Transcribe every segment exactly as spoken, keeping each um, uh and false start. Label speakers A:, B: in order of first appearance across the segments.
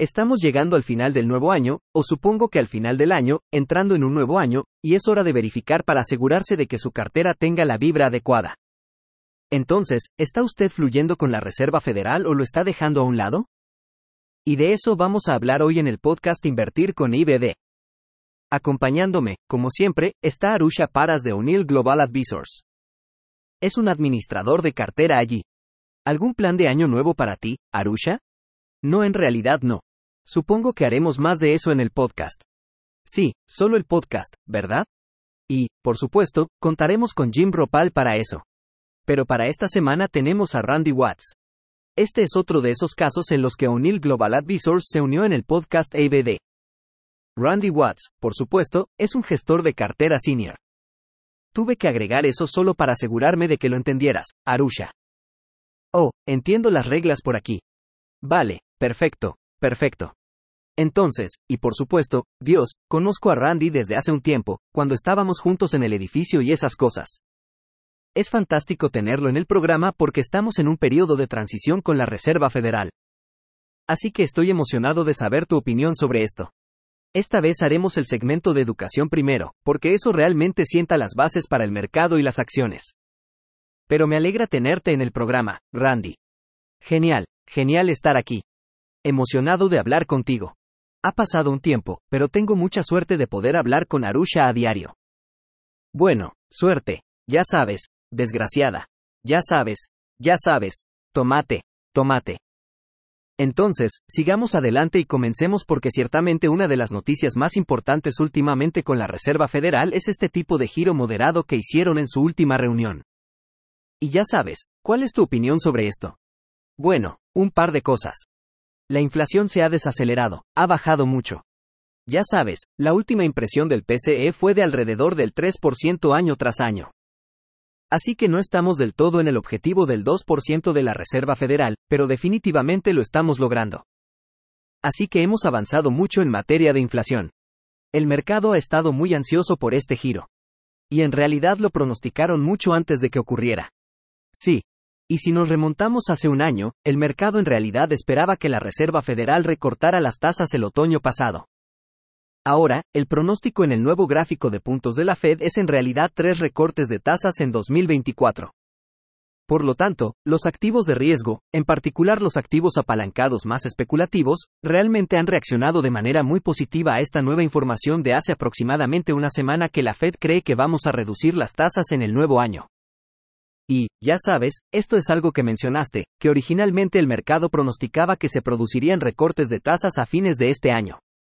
A: Estamos llegando al final del nuevo año, o supongo que al final del año, entrando en un nuevo año, y es hora de verificar para asegurarse de que su cartera tenga la vibra adecuada. Entonces, ¿está usted fluyendo con la Reserva Federal o lo está dejando a un lado? Y de eso vamos a hablar hoy en el podcast Invertir con I B D. Acompañándome, como siempre, está Arusha Paras de O'Neill Global Advisors. Es un administrador de cartera allí. ¿Algún plan de año nuevo para ti, Arusha? No, en realidad no. Supongo que haremos más de eso en el podcast. Sí, solo el podcast, ¿verdad? Y, por supuesto, contaremos con Jim Ropal para eso. Pero para esta semana tenemos a Randy Watts. Este es otro de esos casos en los que O'Neill Global Advisors se unió en el podcast I B D. Randy Watts, por supuesto, es un gestor de cartera senior. Tuve que agregar eso solo para asegurarme de que lo entendieras, Arusha. Oh, entiendo las reglas por aquí. Vale, perfecto, perfecto. Entonces, y por supuesto, Dios, conozco a Randy desde hace un tiempo, cuando estábamos juntos en el edificio y esas cosas. Es fantástico tenerlo en el programa porque estamos en un periodo de transición con la Reserva Federal. Así que estoy emocionado de saber tu opinión sobre esto. Esta vez haremos el segmento de educación primero, porque eso realmente sienta las bases para el mercado y las acciones. Pero me alegra tenerte en el programa, Randy. Genial, genial estar aquí. Emocionado de hablar contigo. Ha pasado un tiempo, pero tengo mucha suerte de poder hablar con Arusha a diario. Bueno, suerte, ya sabes, desgraciada. Ya sabes, ya sabes, tomate, tomate. Entonces, sigamos adelante y comencemos porque ciertamente una de las noticias más importantes últimamente con la Reserva Federal es este tipo de giro moderado que hicieron en su última reunión. Y ya sabes, ¿cuál es tu opinión sobre esto? Bueno, un par de cosas. La inflación se ha desacelerado, ha bajado mucho. Ya sabes, la última impresión del P C E fue de alrededor del tres por ciento año tras año. Así que no estamos del todo en el objetivo del dos por ciento de la Reserva Federal, pero definitivamente lo estamos logrando. Así que hemos avanzado mucho en materia de inflación. El mercado ha estado muy ansioso por este giro. Y en realidad lo pronosticaron mucho antes de que ocurriera. Sí. Y si nos remontamos hace un año, el mercado en realidad esperaba que la Reserva Federal recortara las tasas el otoño pasado. Ahora, el pronóstico en el nuevo gráfico de puntos de la Fed es en realidad tres recortes de tasas en dos mil veinticuatro. Por lo tanto, los activos de riesgo, en particular los activos apalancados más especulativos, realmente han reaccionado de manera muy positiva a esta nueva información de hace aproximadamente una semana que la Fed cree que vamos a reducir las tasas en el nuevo año. Y, ya sabes, esto es algo que mencionaste, que originalmente el mercado pronosticaba que se producirían recortes de tasas a fines de este año.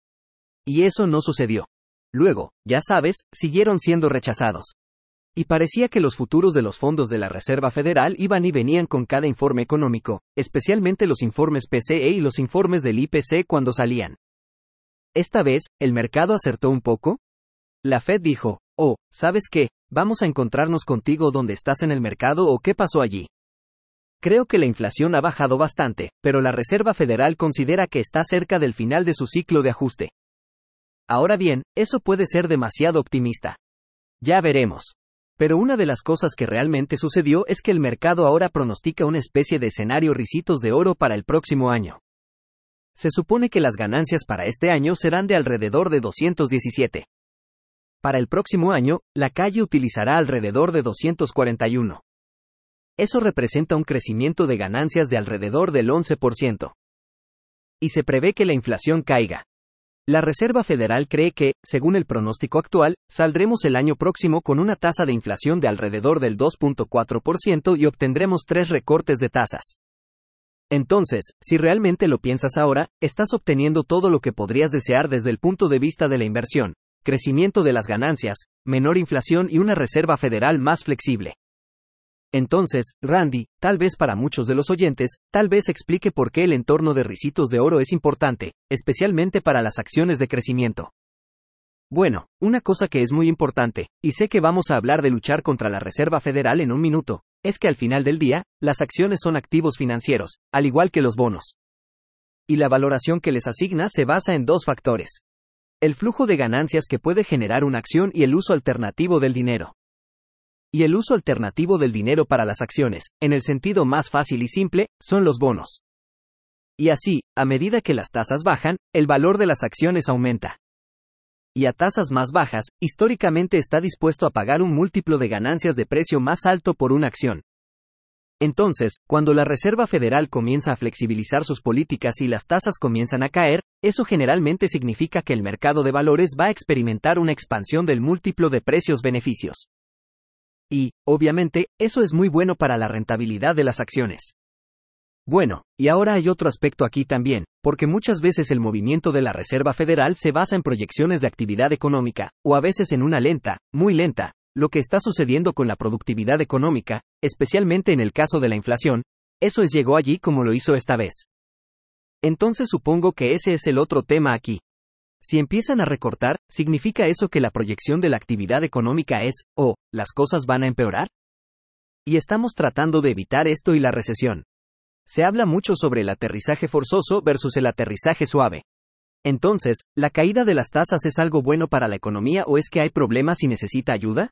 A: Y eso no sucedió. Luego, ya sabes, siguieron siendo rechazados. Y parecía que los futuros de los fondos de la Reserva Federal iban y venían con cada informe económico, especialmente los informes P C E y los informes del I P C cuando salían. Esta vez, ¿el mercado acertó un poco? La Fed dijo, oh, ¿sabes qué? ¿Vamos a encontrarnos contigo donde estás en el mercado o qué pasó allí? Creo que la inflación ha bajado bastante, pero la Reserva Federal considera que está cerca del final de su ciclo de ajuste. Ahora bien, eso puede ser demasiado optimista. Ya veremos. Pero una de las cosas que realmente sucedió es que el mercado ahora pronostica una especie de escenario ricitos de oro para el próximo año. Se supone que las ganancias para este año serán de alrededor de doscientos diecisiete. Para el próximo año, la calle utilizará alrededor de doscientos cuarenta y uno. Eso representa un crecimiento de ganancias de alrededor del once por ciento. Y se prevé que la inflación caiga. La Reserva Federal cree que, según el pronóstico actual, saldremos el año próximo con una tasa de inflación de alrededor del dos punto cuatro por ciento y obtendremos tres recortes de tasas. Entonces, si realmente lo piensas ahora, estás obteniendo todo lo que podrías desear desde el punto de vista de la inversión, crecimiento de las ganancias, menor inflación y una Reserva Federal más flexible. Entonces, Randy, tal vez para muchos de los oyentes, tal vez explique por qué el entorno de ricitos de oro es importante, especialmente para las acciones de crecimiento. Bueno, una cosa que es muy importante, y sé que vamos a hablar de luchar contra la Reserva Federal en un minuto, es que al final del día, las acciones son activos financieros, al igual que los bonos. Y la valoración que les asigna se basa en dos factores. El flujo de ganancias que puede generar una acción y el uso alternativo del dinero. Y el uso alternativo del dinero para las acciones, en el sentido más fácil y simple, son los bonos. Y así, a medida que las tasas bajan, el valor de las acciones aumenta. Y a tasas más bajas, históricamente está dispuesto a pagar un múltiplo de ganancias de precio más alto por una acción. Entonces, cuando la Reserva Federal comienza a flexibilizar sus políticas y las tasas comienzan a caer, eso generalmente significa que el mercado de valores va a experimentar una expansión del múltiplo de precios-beneficios. Y, obviamente, eso es muy bueno para la rentabilidad de las acciones. Bueno, y ahora hay otro aspecto aquí también, porque muchas veces el movimiento de la Reserva Federal se basa en proyecciones de actividad económica, o a veces en una lenta, muy lenta, lo que está sucediendo con la productividad económica, especialmente en el caso de la inflación, eso es llegó allí como lo hizo esta vez. Entonces supongo que ese es el otro tema aquí. Si empiezan a recortar, ¿significa eso que la proyección de la actividad económica es, oh, las cosas van a empeorar? Y estamos tratando de evitar esto y la recesión. Se habla mucho sobre el aterrizaje forzoso versus el aterrizaje suave. Entonces, ¿la caída de las tasas es algo bueno para la economía o es que hay problemas y necesita ayuda?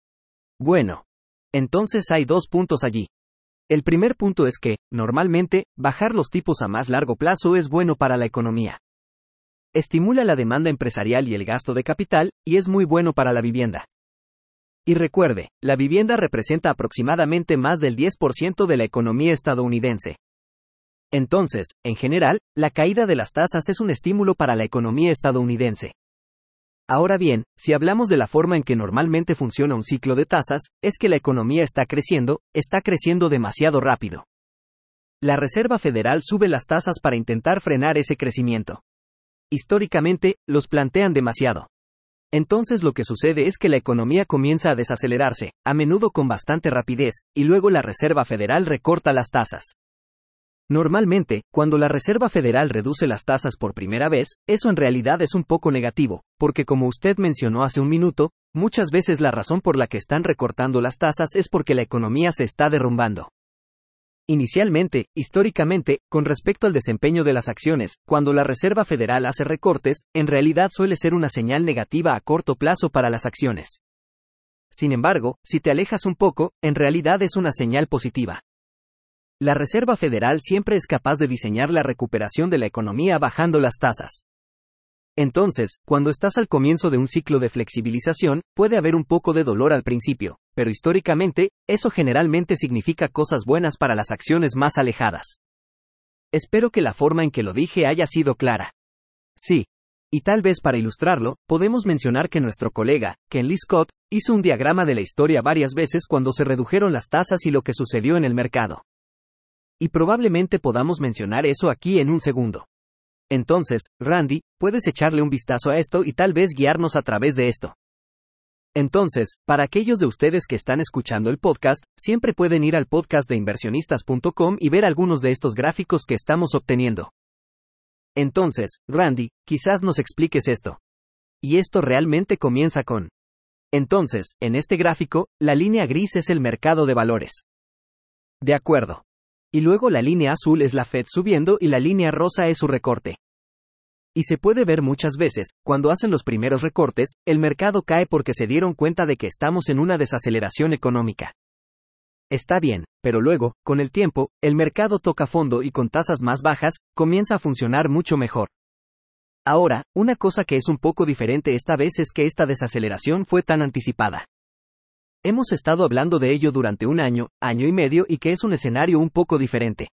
A: Bueno. Entonces hay dos puntos allí. El primer punto es que, normalmente, bajar los tipos a más largo plazo es bueno para la economía. Estimula la demanda empresarial y el gasto de capital, y es muy bueno para la vivienda. Y recuerde, la vivienda representa aproximadamente más del diez por ciento de la economía estadounidense. Entonces, en general, la caída de las tasas es un estímulo para la economía estadounidense. Ahora bien, si hablamos de la forma en que normalmente funciona un ciclo de tasas, es que la economía está creciendo, está creciendo demasiado rápido. La Reserva Federal sube las tasas para intentar frenar ese crecimiento. Históricamente, los plantean demasiado. Entonces lo que sucede es que la economía comienza a desacelerarse, a menudo con bastante rapidez, y luego la Reserva Federal recorta las tasas. Normalmente, cuando la Reserva Federal reduce las tasas por primera vez, eso en realidad es un poco negativo, porque como usted mencionó hace un minuto, muchas veces la razón por la que están recortando las tasas es porque la economía se está derrumbando. Inicialmente, históricamente, con respecto al desempeño de las acciones, cuando la Reserva Federal hace recortes, en realidad suele ser una señal negativa a corto plazo para las acciones. Sin embargo, si te alejas un poco, en realidad es una señal positiva. La Reserva Federal siempre es capaz de diseñar la recuperación de la economía bajando las tasas. Entonces, cuando estás al comienzo de un ciclo de flexibilización, puede haber un poco de dolor al principio, pero históricamente, eso generalmente significa cosas buenas para las acciones más alejadas. Espero que la forma en que lo dije haya sido clara. Sí. Y tal vez para ilustrarlo, podemos mencionar que nuestro colega, Ken Lee Scott, hizo un diagrama de la historia varias veces cuando se redujeron las tasas y lo que sucedió en el mercado. Y probablemente podamos mencionar eso aquí en un segundo. Entonces, Randy, puedes echarle un vistazo a esto y tal vez guiarnos a través de esto. Entonces, para aquellos de ustedes que están escuchando el podcast, siempre pueden ir al podcast de inversionistas punto com y ver algunos de estos gráficos que estamos obteniendo. Entonces, Randy, quizás nos expliques esto. Y esto realmente comienza con. Entonces, en este gráfico, la línea gris es el mercado de valores. De acuerdo. Y luego la línea azul es la Fed subiendo y la línea rosa es su recorte. Y se puede ver muchas veces, cuando hacen los primeros recortes, el mercado cae porque se dieron cuenta de que estamos en una desaceleración económica. Está bien, pero luego, con el tiempo, el mercado toca fondo y con tasas más bajas, comienza a funcionar mucho mejor. Ahora, una cosa que es un poco diferente esta vez es que esta desaceleración fue tan anticipada. Hemos estado hablando de ello durante un año, año y medio y que es un escenario un poco diferente.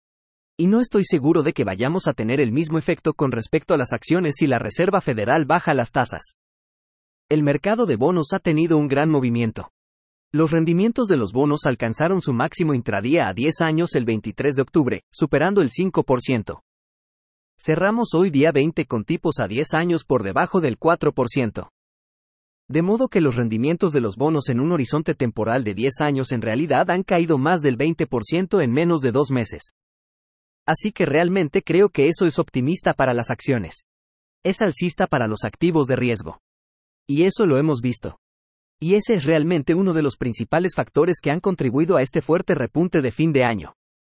A: Y no estoy seguro de que vayamos a tener el mismo efecto con respecto a las acciones si la Reserva Federal baja las tasas. El mercado de bonos ha tenido un gran movimiento. Los rendimientos de los bonos alcanzaron su máximo intradía a diez años el veintitrés de octubre, superando el cinco por ciento. Cerramos hoy día veinte con tipos a diez años por debajo del cuatro por ciento. De modo que los rendimientos de los bonos en un horizonte temporal de diez años en realidad han caído más del veinte por ciento en menos de dos meses. Así que realmente creo que eso es optimista para las acciones. Es alcista para los activos de riesgo. Y eso lo hemos visto. Y ese es realmente uno de los principales factores que han contribuido a este fuerte repunte de fin de año.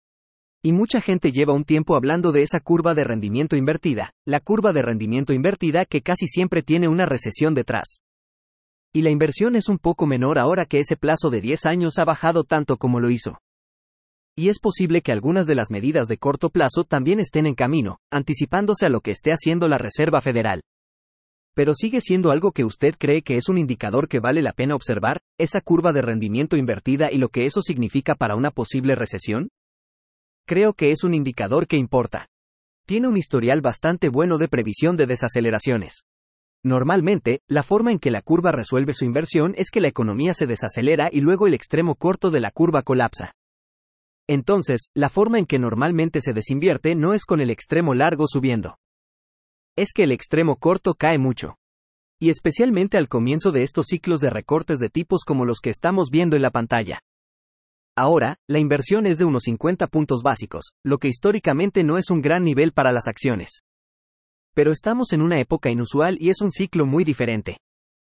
A: Y mucha gente lleva un tiempo hablando de esa curva de rendimiento invertida, la curva de rendimiento invertida que casi siempre tiene una recesión detrás. Y la inversión es un poco menor ahora que ese plazo de diez años ha bajado tanto como lo hizo. Y es posible que algunas de las medidas de corto plazo también estén en camino, anticipándose a lo que esté haciendo la Reserva Federal. Pero sigue siendo algo que usted cree que es un indicador que vale la pena observar, esa curva de rendimiento invertida y lo que eso significa para una posible recesión. Creo que es un indicador que importa. Tiene un historial bastante bueno de previsión de desaceleraciones. Normalmente, la forma en que la curva resuelve su inversión es que la economía se desacelera y luego el extremo corto de la curva colapsa. Entonces, la forma en que normalmente se desinvierte no es con el extremo largo subiendo. Es que el extremo corto cae mucho. Y especialmente al comienzo de estos ciclos de recortes de tipos como los que estamos viendo en la pantalla. Ahora, la inversión es de unos cincuenta puntos básicos, lo que históricamente no es un gran nivel para las acciones. Pero estamos en una época inusual y es un ciclo muy diferente.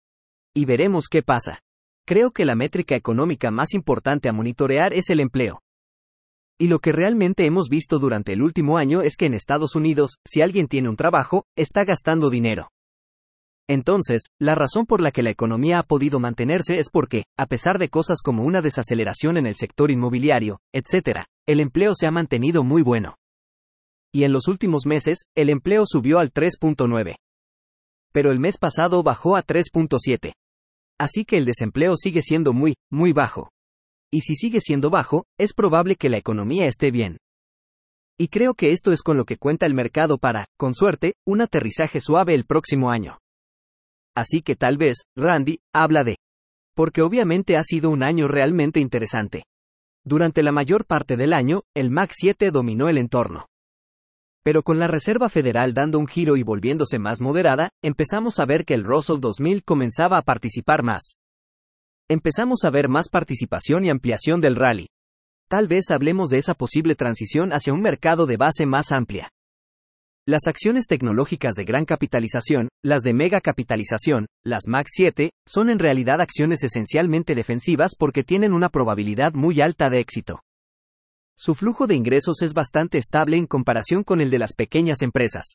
A: Y veremos qué pasa. Creo que la métrica económica más importante a monitorear es el empleo. Y lo que realmente hemos visto durante el último año es que en Estados Unidos, si alguien tiene un trabajo, está gastando dinero. Entonces, la razón por la que la economía ha podido mantenerse es porque, a pesar de cosas como una desaceleración en el sector inmobiliario, etcétera, el empleo se ha mantenido muy bueno. Y en los últimos meses, el empleo subió al tres punto nueve. Pero el mes pasado bajó a tres punto siete. Así que el desempleo sigue siendo muy, muy bajo. Y si sigue siendo bajo, es probable que la economía esté bien. Y creo que esto es con lo que cuenta el mercado para, con suerte, un aterrizaje suave el próximo año. Así que tal vez, Randy, habla de. Porque obviamente ha sido un año realmente interesante. Durante la mayor parte del año, el M A C siete dominó el entorno. Pero con la Reserva Federal dando un giro y volviéndose más moderada, empezamos a ver que el Russell dos mil comenzaba a participar más. Empezamos a ver más participación y ampliación del rally. Tal vez hablemos de esa posible transición hacia un mercado de base más amplia. Las acciones tecnológicas de gran capitalización, las de mega capitalización, las M A C siete, son en realidad acciones esencialmente defensivas porque tienen una probabilidad muy alta de éxito. Su flujo de ingresos es bastante estable en comparación con el de las pequeñas empresas.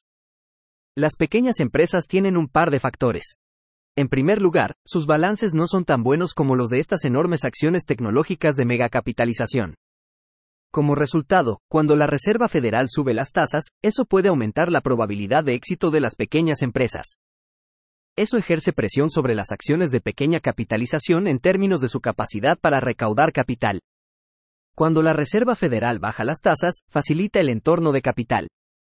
A: Las pequeñas empresas tienen un par de factores. En primer lugar, sus balances no son tan buenos como los de estas enormes acciones tecnológicas de megacapitalización. Como resultado, cuando la Reserva Federal sube las tasas, eso puede aumentar la probabilidad de éxito de las pequeñas empresas. Eso ejerce presión sobre las acciones de pequeña capitalización en términos de su capacidad para recaudar capital. Cuando la Reserva Federal baja las tasas, facilita el entorno de capital.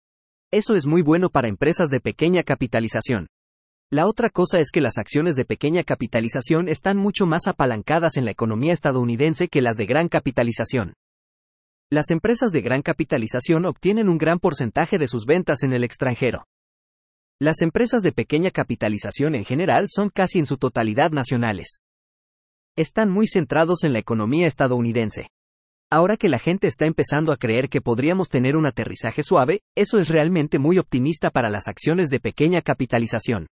A: Eso es muy bueno para empresas de pequeña capitalización. La otra cosa es que las acciones de pequeña capitalización están mucho más apalancadas en la economía estadounidense que las de gran capitalización. Las empresas de gran capitalización obtienen un gran porcentaje de sus ventas en el extranjero. Las empresas de pequeña capitalización en general son casi en su totalidad nacionales. Están muy centrados en la economía estadounidense. Ahora que la gente está empezando a creer que podríamos tener un aterrizaje suave, eso es realmente muy optimista para las acciones de pequeña capitalización.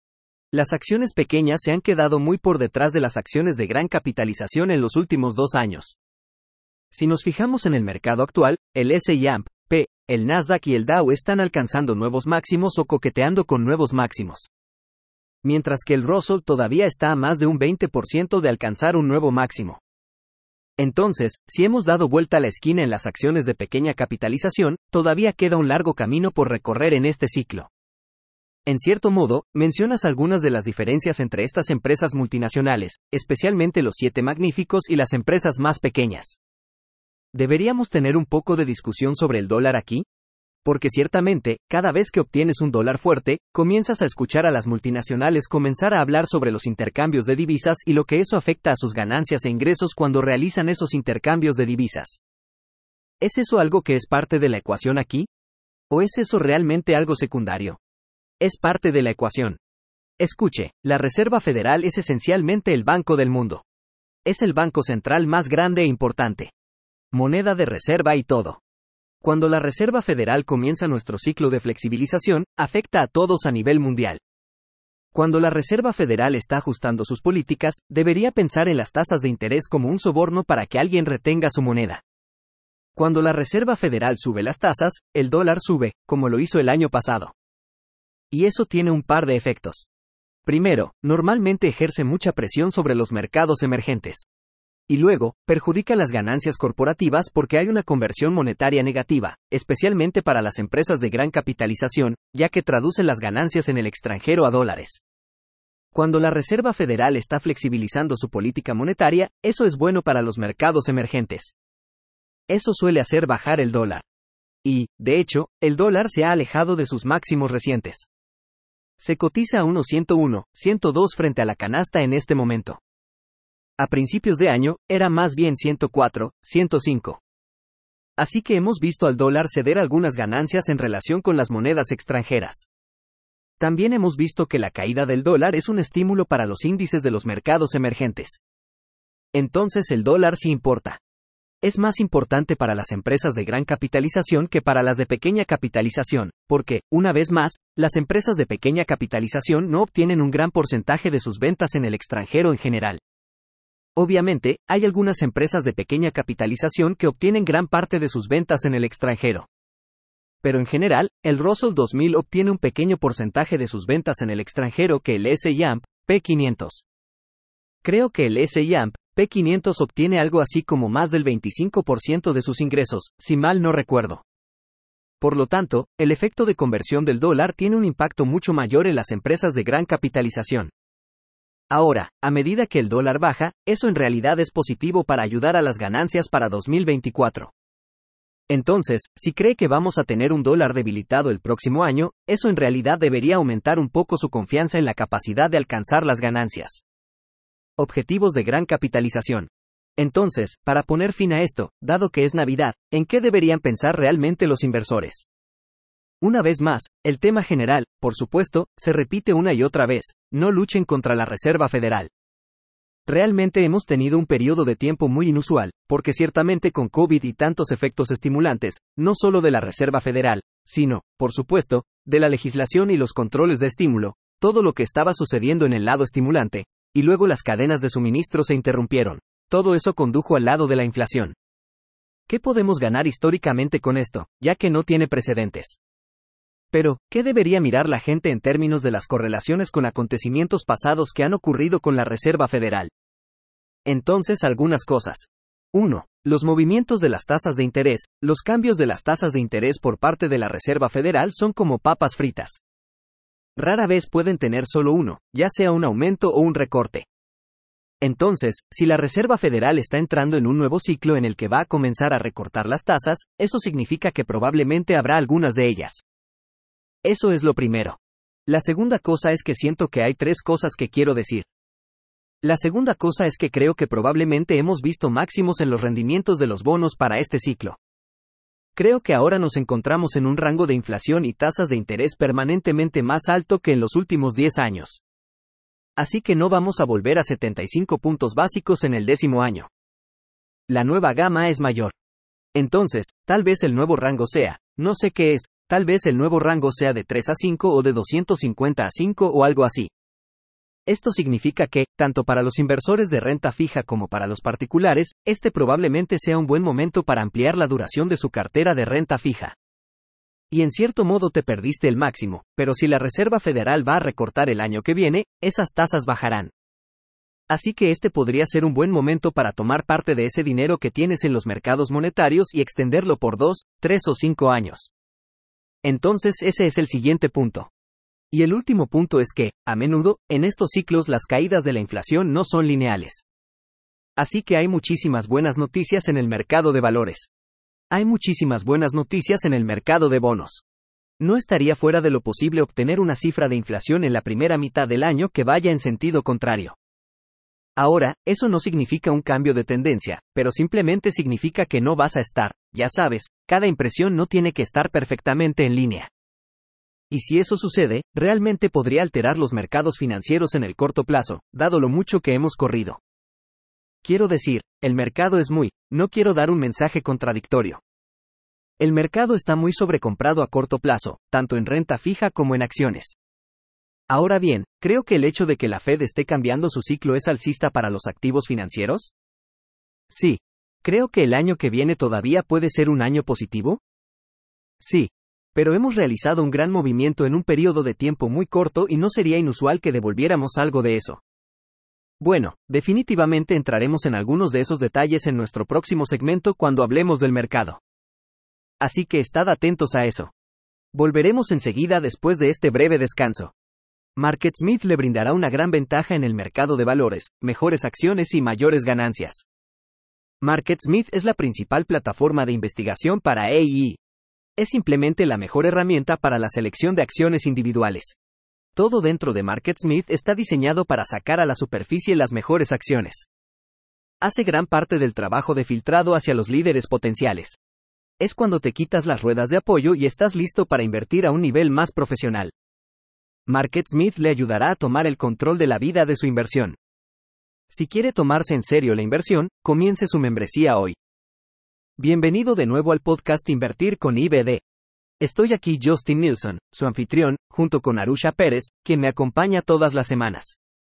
A: Las acciones pequeñas se han quedado muy por detrás de las acciones de gran capitalización en los últimos dos años. Si nos fijamos en el mercado actual, el S and P, el Nasdaq y el Dow están alcanzando nuevos máximos o coqueteando con nuevos máximos. Mientras que el Russell todavía está a más de un veinte por ciento de alcanzar un nuevo máximo. Entonces, si hemos dado vuelta a la esquina en las acciones de pequeña capitalización, todavía queda un largo camino por recorrer en este ciclo. En cierto modo, mencionas algunas de las diferencias entre estas empresas multinacionales, especialmente los siete magníficos y las empresas más pequeñas. ¿Deberíamos tener un poco de discusión sobre el dólar aquí? Porque ciertamente, cada vez que obtienes un dólar fuerte, comienzas a escuchar a las multinacionales comenzar a hablar sobre los intercambios de divisas y lo que eso afecta a sus ganancias e ingresos cuando realizan esos intercambios de divisas. ¿Es eso algo que es parte de la ecuación aquí? ¿O es eso realmente algo secundario? Es parte de la ecuación. Escuche, la Reserva Federal es esencialmente el banco del mundo. Es el banco central más grande e importante. Moneda de reserva y todo. Cuando la Reserva Federal comienza nuestro ciclo de flexibilización, afecta a todos a nivel mundial. Cuando la Reserva Federal está ajustando sus políticas, debería pensar en las tasas de interés como un soborno para que alguien retenga su moneda. Cuando la Reserva Federal sube las tasas, el dólar sube, como lo hizo el año pasado. Y eso tiene un par de efectos. Primero, normalmente ejerce mucha presión sobre los mercados emergentes. Y luego, perjudica las ganancias corporativas porque hay una conversión monetaria negativa, especialmente para las empresas de gran capitalización, ya que traducen las ganancias en el extranjero a dólares. Cuando la Reserva Federal está flexibilizando su política monetaria, eso es bueno para los mercados emergentes. Eso suele hacer bajar el dólar. Y, de hecho, el dólar se ha alejado de sus máximos recientes. Se cotiza a unos ciento uno, ciento dos frente a la canasta en este momento. A principios de año, era más bien ciento cuatro, ciento cinco. Así que hemos visto al dólar ceder algunas ganancias en relación con las monedas extranjeras. También hemos visto que la caída del dólar es un estímulo para los índices de los mercados emergentes. Entonces el dólar sí importa. Es más importante para las empresas de gran capitalización que para las de pequeña capitalización, porque, una vez más, las empresas de pequeña capitalización no obtienen un gran porcentaje de sus ventas en el extranjero en general. Obviamente, hay algunas empresas de pequeña capitalización que obtienen gran parte de sus ventas en el extranjero. Pero en general, el Russell dos mil obtiene un pequeño porcentaje de sus ventas en el extranjero que el S and P quinientos. Creo que el S and P quinientos obtiene algo así como más del veinticinco por ciento de sus ingresos, si mal no recuerdo. Por lo tanto, el efecto de conversión del dólar tiene un impacto mucho mayor en las empresas de gran capitalización. Ahora, a medida que el dólar baja, eso en realidad es positivo para ayudar a las ganancias para dos mil veinticuatro. Entonces, si cree que vamos a tener un dólar debilitado el próximo año, eso en realidad debería aumentar un poco su confianza en la capacidad de alcanzar las ganancias. Objetivos de gran capitalización. Entonces, para poner fin a esto, dado que es Navidad, ¿en qué deberían pensar realmente los inversores? Una vez más, el tema general, por supuesto, se repite una y otra vez: no luchen contra la Reserva Federal. Realmente hemos tenido un periodo de tiempo muy inusual, porque ciertamente con COVID y tantos efectos estimulantes, no solo de la Reserva Federal, sino, por supuesto, de la legislación y los controles de estímulo, todo lo que estaba sucediendo en el lado estimulante, y luego las cadenas de suministro se interrumpieron. Todo eso condujo al lado de la inflación. ¿Qué podemos ganar históricamente con esto, ya que no tiene precedentes? Pero, ¿qué debería mirar la gente en términos de las correlaciones con acontecimientos pasados que han ocurrido con la Reserva Federal? Entonces, algunas cosas. uno. Los movimientos de las tasas de interés. Los cambios de las tasas de interés por parte de la Reserva Federal son como papas fritas. Rara vez pueden tener solo uno, ya sea un aumento o un recorte. Entonces, si la Reserva Federal está entrando en un nuevo ciclo en el que va a comenzar a recortar las tasas, eso significa que probablemente habrá algunas de ellas. Eso es lo primero. La segunda cosa es que siento que hay tres cosas que quiero decir. La segunda cosa es que creo que probablemente hemos visto máximos en los rendimientos de los bonos para este ciclo. Creo que ahora nos encontramos en un rango de inflación y tasas de interés permanentemente más alto que en los últimos diez años. Así que no vamos a volver a setenta y cinco puntos básicos en el décimo año. La nueva gama es mayor. Entonces, tal vez el nuevo rango sea, no sé qué es, tal vez el nuevo rango sea de tres a cinco o de doscientos cincuenta a cinco o algo así. Esto significa que, tanto para los inversores de renta fija como para los particulares, este probablemente sea un buen momento para ampliar la duración de su cartera de renta fija. Y en cierto modo te perdiste el máximo, pero si la Reserva Federal va a recortar el año que viene, esas tasas bajarán. Así que este podría ser un buen momento para tomar parte de ese dinero que tienes en los mercados monetarios y extenderlo por dos, tres o cinco años. Entonces ese es el siguiente punto. Y el último punto es que, a menudo, en estos ciclos las caídas de la inflación no son lineales. Así que hay muchísimas buenas noticias en el mercado de valores. Hay muchísimas buenas noticias en el mercado de bonos. No estaría fuera de lo posible obtener una cifra de inflación en la primera mitad del año que vaya en sentido contrario. Ahora, eso no significa un cambio de tendencia, pero simplemente significa que no vas a estar, ya sabes, cada impresión no tiene que estar perfectamente en línea. Y si eso sucede, realmente podría alterar los mercados financieros en el corto plazo, dado lo mucho que hemos corrido. Quiero decir, el mercado es muy, no quiero dar un mensaje contradictorio. El mercado está muy sobrecomprado a corto plazo, tanto en renta fija como en acciones. Ahora bien, ¿creo que el hecho de que la Fed esté cambiando su ciclo es alcista para los activos financieros? Sí. ¿Creo que el año que viene todavía puede ser un año positivo? Sí. Pero hemos realizado un gran movimiento en un periodo de tiempo muy corto y no sería inusual que devolviéramos algo de eso. Bueno, definitivamente entraremos en algunos de esos detalles en nuestro próximo segmento cuando hablemos del mercado. Así que estad atentos a eso. Volveremos enseguida después de este breve descanso. MarketSmith le brindará una gran ventaja en el mercado de valores, mejores acciones y mayores ganancias. MarketSmith es la principal plataforma de investigación para A I. Es simplemente la mejor herramienta para la selección de acciones individuales. Todo dentro de MarketSmith está diseñado para sacar a la superficie las mejores acciones. Hace gran parte del trabajo de filtrado hacia los líderes potenciales. Es cuando te quitas las ruedas de apoyo y estás listo para invertir a un nivel más profesional. MarketSmith le ayudará a tomar el control de la vida de su inversión. Si quiere tomarse en serio la inversión, comience su membresía hoy. Bienvenido de nuevo al podcast Invertir con I B D. Estoy aquí Justin Nilsson, su anfitrión, junto con Arusha Pérez, quien me acompaña todas las semanas.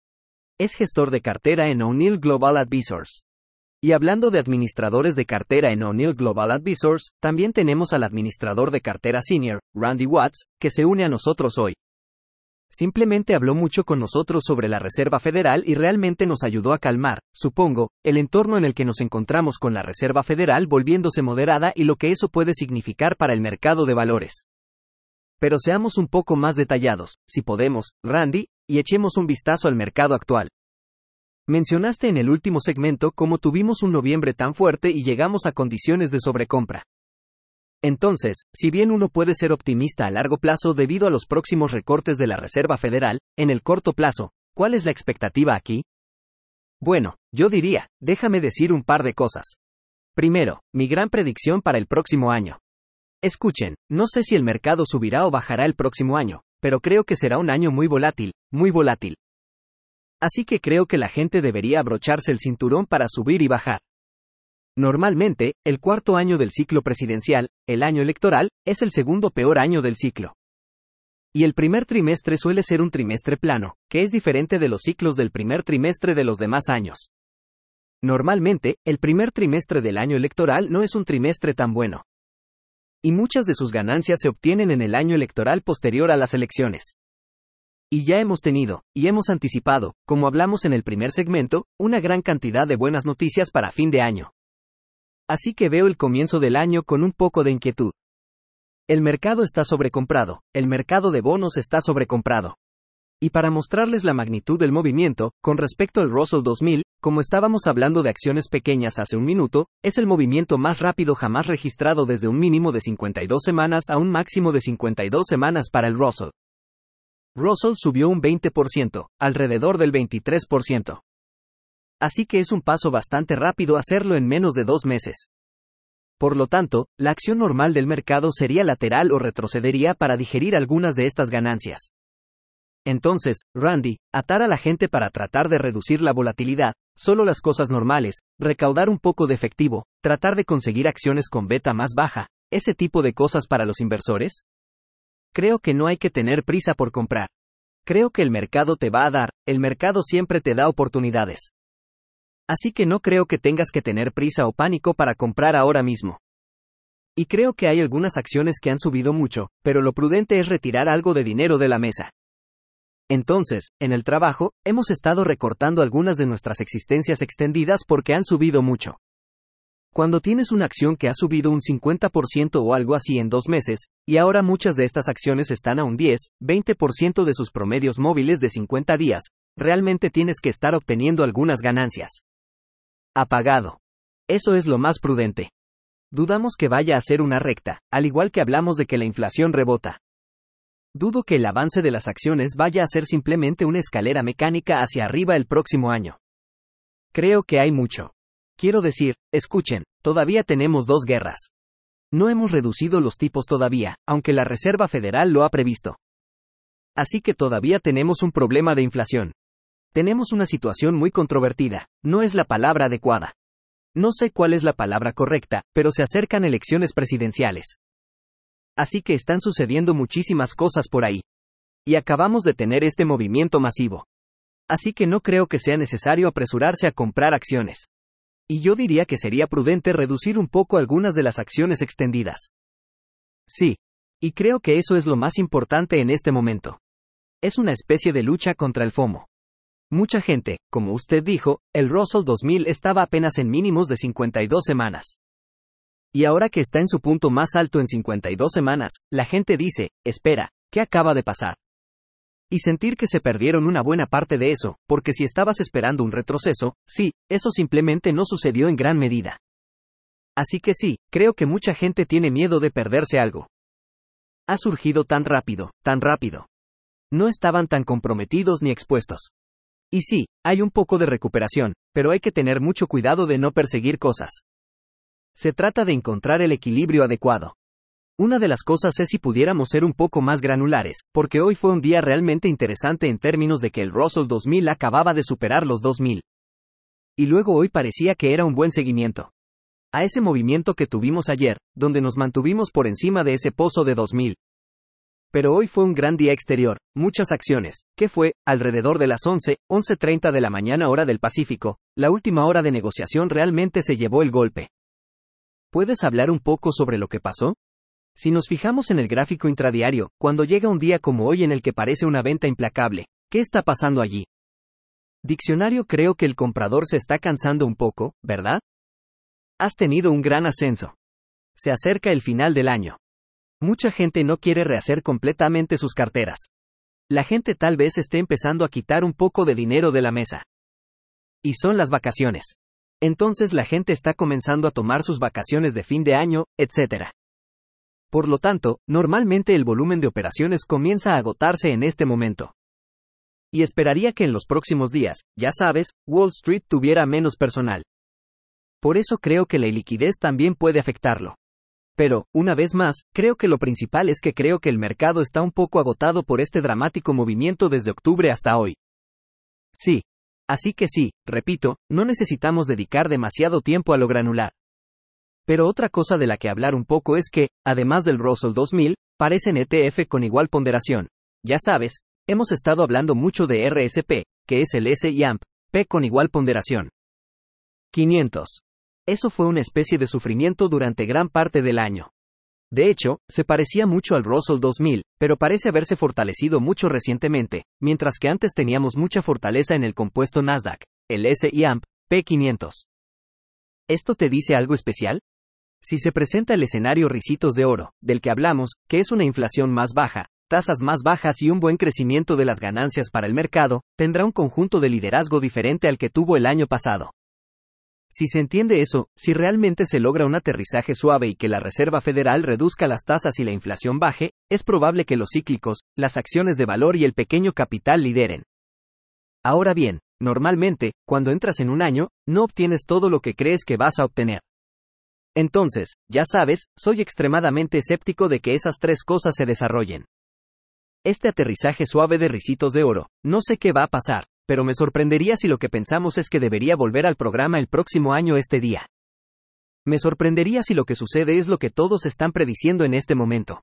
A: Es gestor de cartera en O'Neill Global Advisors. Y hablando de administradores de cartera en O'Neill Global Advisors, también tenemos al administrador de cartera senior, Randy Watts, que se une a nosotros hoy. Simplemente habló mucho con nosotros sobre la Reserva Federal y realmente nos ayudó a calmar, supongo, el entorno en el que nos encontramos con la Reserva Federal volviéndose moderada y lo que eso puede significar para el mercado de valores. Pero seamos un poco más detallados, si podemos, Randy, y echemos un vistazo al mercado actual. Mencionaste en el último segmento cómo tuvimos un noviembre tan fuerte y llegamos a condiciones de sobrecompra. Entonces, si bien uno puede ser optimista a largo plazo debido a los próximos recortes de la Reserva Federal, en el corto plazo, ¿cuál es la expectativa aquí? Bueno, yo diría, déjame decir un par de cosas. Primero, mi gran predicción para el próximo año. Escuchen, no sé si el mercado subirá o bajará el próximo año, pero creo que será un año muy volátil, muy volátil. Así que creo que la gente debería abrocharse el cinturón para subir y bajar. Normalmente, el cuarto año del ciclo presidencial, el año electoral, es el segundo peor año del ciclo. Y el primer trimestre suele ser un trimestre plano, que es diferente de los ciclos del primer trimestre de los demás años. Normalmente, el primer trimestre del año electoral no es un trimestre tan bueno. Y muchas de sus ganancias se obtienen en el año electoral posterior a las elecciones. Y ya hemos tenido, y hemos anticipado, como hablamos en el primer segmento, una gran cantidad de buenas noticias para fin de año. Así que veo el comienzo del año con un poco de inquietud. El mercado está sobrecomprado, el mercado de bonos está sobrecomprado. Y para mostrarles la magnitud del movimiento, con respecto al Russell dos mil, como estábamos hablando de acciones pequeñas hace un minuto, es el movimiento más rápido jamás registrado desde un mínimo de cincuenta y dos semanas a un máximo de cincuenta y dos semanas para el Russell. Russell subió un veinte por ciento, alrededor del veintitrés por ciento. Así que es un paso bastante rápido hacerlo en menos de dos meses. Por lo tanto, la acción normal del mercado sería lateral o retrocedería para digerir algunas de estas ganancias. Entonces, Randy, atar a la gente para tratar de reducir la volatilidad, solo las cosas normales, recaudar un poco de efectivo, tratar de conseguir acciones con beta más baja, ese tipo de cosas para los inversores. Creo que no hay que tener prisa por comprar. Creo que el mercado te va a dar, el mercado siempre te da oportunidades. Así que no creo que tengas que tener prisa o pánico para comprar ahora mismo. Y creo que hay algunas acciones que han subido mucho, pero lo prudente es retirar algo de dinero de la mesa. Entonces, en el trabajo, hemos estado recortando algunas de nuestras existencias extendidas porque han subido mucho. Cuando tienes una acción que ha subido un cincuenta por ciento o algo así en dos meses, y ahora muchas de estas acciones están a un diez, veinte por ciento de sus promedios móviles de cincuenta días, realmente tienes que estar obteniendo algunas ganancias. Apagado. Eso es lo más prudente. Dudamos que vaya a ser una recta, al igual que hablamos de que la inflación rebota. Dudo que el avance de las acciones vaya a ser simplemente una escalera mecánica hacia arriba el próximo año. Creo que hay mucho. Quiero decir, escuchen, todavía tenemos dos guerras. No hemos reducido los tipos todavía, aunque la Reserva Federal lo ha previsto. Así que todavía tenemos un problema de inflación. Tenemos una situación muy controvertida, no es la palabra adecuada. No sé cuál es la palabra correcta, pero se acercan elecciones presidenciales. Así que están sucediendo muchísimas cosas por ahí. Y acabamos de tener este movimiento masivo. Así que no creo que sea necesario apresurarse a comprar acciones. Y yo diría que sería prudente reducir un poco algunas de las acciones extendidas. Sí. Y creo que eso es lo más importante en este momento. Es una especie de lucha contra el FOMO. Mucha gente, como usted dijo, el Russell dos mil estaba apenas en mínimos de cincuenta y dos semanas. Y ahora que está en su punto más alto en cincuenta y dos semanas, la gente dice, espera, ¿qué acaba de pasar? Y sentir que se perdieron una buena parte de eso, porque si estabas esperando un retroceso, sí, eso simplemente no sucedió en gran medida. Así que sí, creo que mucha gente tiene miedo de perderse algo. Ha surgido tan rápido, tan rápido. No estaban tan comprometidos ni expuestos. Y sí, hay un poco de recuperación, pero hay que tener mucho cuidado de no perseguir cosas. Se trata de encontrar el equilibrio adecuado. Una de las cosas es si pudiéramos ser un poco más granulares, porque hoy fue un día realmente interesante en términos de que el Russell dos mil acababa de superar los dos mil. Y luego hoy parecía que era un buen seguimiento a ese movimiento que tuvimos ayer, donde nos mantuvimos por encima de ese pozo de dos mil. Pero hoy fue un gran día exterior, muchas acciones, que fue, alrededor de las once, once treinta de la mañana hora del Pacífico, la última hora de negociación realmente se llevó el golpe. ¿Puedes hablar un poco sobre lo que pasó? Si nos fijamos en el gráfico intradiario, cuando llega un día como hoy en el que parece una venta implacable, ¿qué está pasando allí? Diccionario creo que el comprador se está cansando un poco, ¿verdad? Has tenido un gran ascenso. Se acerca el final del año. Mucha gente no quiere rehacer completamente sus carteras. La gente tal vez esté empezando a quitar un poco de dinero de la mesa. Y son las vacaciones. Entonces la gente está comenzando a tomar sus vacaciones de fin de año, etcétera. Por lo tanto, normalmente el volumen de operaciones comienza a agotarse en este momento. Y esperaría que en los próximos días, ya sabes, Wall Street tuviera menos personal. Por eso creo que la iliquidez también puede afectarlo. Pero, una vez más, creo que lo principal es que creo que el mercado está un poco agotado por este dramático movimiento desde octubre hasta hoy. Sí. Así que sí, repito, no necesitamos dedicar demasiado tiempo a lo granular. Pero otra cosa de la que hablar un poco es que, además del Russell dos mil, parecen E T F con igual ponderación. Ya sabes, hemos estado hablando mucho de R S P, que es el S y A M P con igual ponderación. quinientos. Eso fue una especie de sufrimiento durante gran parte del año. De hecho, se parecía mucho al Russell dos mil, pero parece haberse fortalecido mucho recientemente, mientras que antes teníamos mucha fortaleza en el compuesto Nasdaq, el S y A M P quinientos. ¿Esto te dice algo especial? Si se presenta el escenario ricitos de oro, del que hablamos, que es una inflación más baja, tasas más bajas y un buen crecimiento de las ganancias para el mercado, tendrá un conjunto de liderazgo diferente al que tuvo el año pasado. Si se entiende eso, si realmente se logra un aterrizaje suave y que la Reserva Federal reduzca las tasas y la inflación baje, es probable que los cíclicos, las acciones de valor y el pequeño capital lideren. Ahora bien, normalmente, cuando entras en un año, no obtienes todo lo que crees que vas a obtener. Entonces, ya sabes, soy extremadamente escéptico de que esas tres cosas se desarrollen. Este aterrizaje suave de ricitos de oro, no sé qué va a pasar, pero me sorprendería si lo que pensamos es que debería volver al programa el próximo año este día. Me sorprendería si lo que sucede es lo que todos están prediciendo en este momento.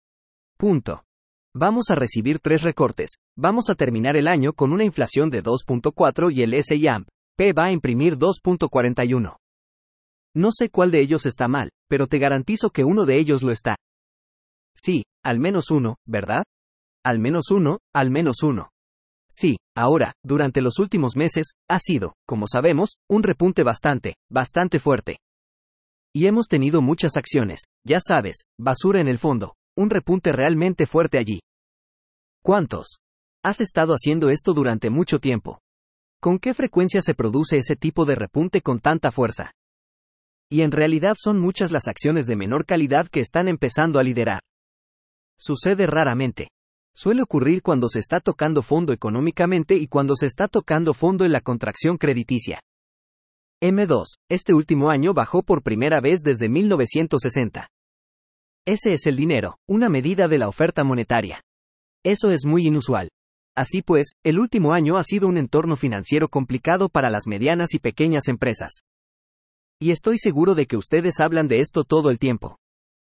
A: Punto. Vamos a recibir tres recortes, vamos a terminar el año con una inflación de dos punto cuatro y el S y A M P va a imprimir dos punto cuarenta y uno. No sé cuál de ellos está mal, pero te garantizo que uno de ellos lo está. Sí, al menos uno, ¿verdad? Al menos uno, al menos uno. Sí, ahora, durante los últimos meses, ha sido, como sabemos, un repunte bastante, bastante fuerte. Y hemos tenido muchas acciones, ya sabes, basura en el fondo, un repunte realmente fuerte allí. ¿Cuántos? Has estado haciendo esto durante mucho tiempo. ¿Con qué frecuencia se produce ese tipo de repunte con tanta fuerza? Y en realidad son muchas las acciones de menor calidad que están empezando a liderar. Sucede raramente. Suele ocurrir cuando se está tocando fondo económicamente y cuando se está tocando fondo en la contracción crediticia. eme dos, este último año bajó por primera vez desde mil novecientos sesenta. Ese es el dinero, una medida de la oferta monetaria. Eso es muy inusual. Así pues, el último año ha sido un entorno financiero complicado para las medianas y pequeñas empresas. Y estoy seguro de que ustedes hablan de esto todo el tiempo.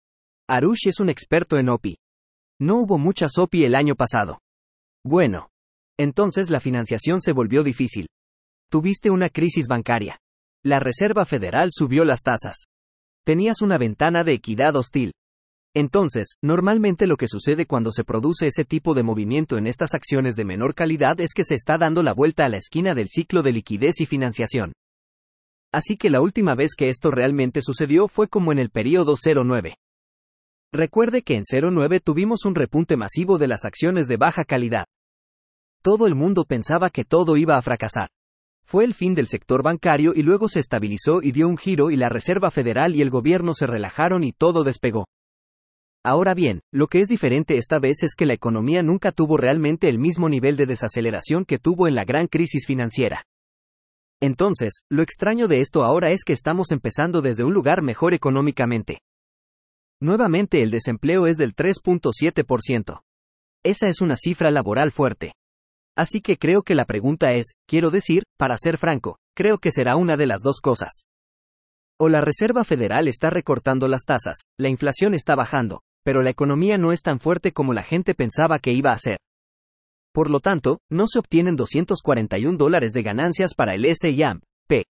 A: Arush es un experto en O P I. No hubo muchas O P I el año pasado. Bueno. Entonces la financiación se volvió difícil. Tuviste una crisis bancaria. La Reserva Federal subió las tasas. Tenías una ventana de equidad hostil. Entonces, normalmente lo que sucede cuando se produce ese tipo de movimiento en estas acciones de menor calidad es que se está dando la vuelta a la esquina del ciclo de liquidez y financiación. Así que la última vez que esto realmente sucedió fue como en el período cero nueve. Recuerde que en cero nueve tuvimos un repunte masivo de las acciones de baja calidad. Todo el mundo pensaba que todo iba a fracasar. Fue el fin del sector bancario y luego se estabilizó y dio un giro y la Reserva Federal y el gobierno se relajaron y todo despegó. Ahora bien, lo que es diferente esta vez es que la economía nunca tuvo realmente el mismo nivel de desaceleración que tuvo en la gran crisis financiera. Entonces, lo extraño de esto ahora es que estamos empezando desde un lugar mejor económicamente. Nuevamente el desempleo es del tres punto siete por ciento. Esa es una cifra laboral fuerte. Así que creo que la pregunta es, quiero decir, para ser franco, creo que será una de las dos cosas. O la Reserva Federal está recortando las tasas, la inflación está bajando, pero la economía no es tan fuerte como la gente pensaba que iba a ser. Por lo tanto, no se obtienen doscientos cuarenta y un dólares de ganancias para el ese y pe.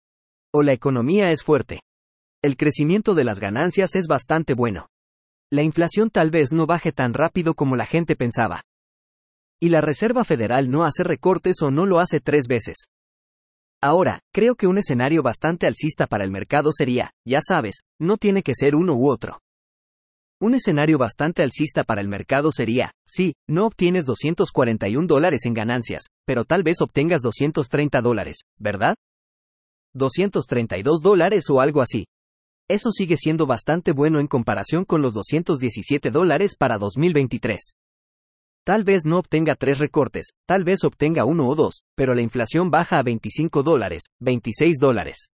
A: O la economía es fuerte. El crecimiento de las ganancias es bastante bueno. La inflación tal vez no baje tan rápido como la gente pensaba. Y la Reserva Federal no hace recortes o no lo hace tres veces. Ahora, creo que un escenario bastante alcista para el mercado sería, ya sabes, no tiene que ser uno u otro. Un escenario bastante alcista para el mercado sería, sí, no obtienes doscientos cuarenta y un dólares en ganancias, pero tal vez obtengas doscientos treinta dólares, ¿verdad? doscientos treinta y dos dólares o algo así. Eso sigue siendo bastante bueno en comparación con los doscientos diecisiete dólares para dos mil veintitrés. Tal vez no obtenga tres recortes, tal vez obtenga uno o dos, pero la inflación baja a veinticinco dólares, veintiséis dólares.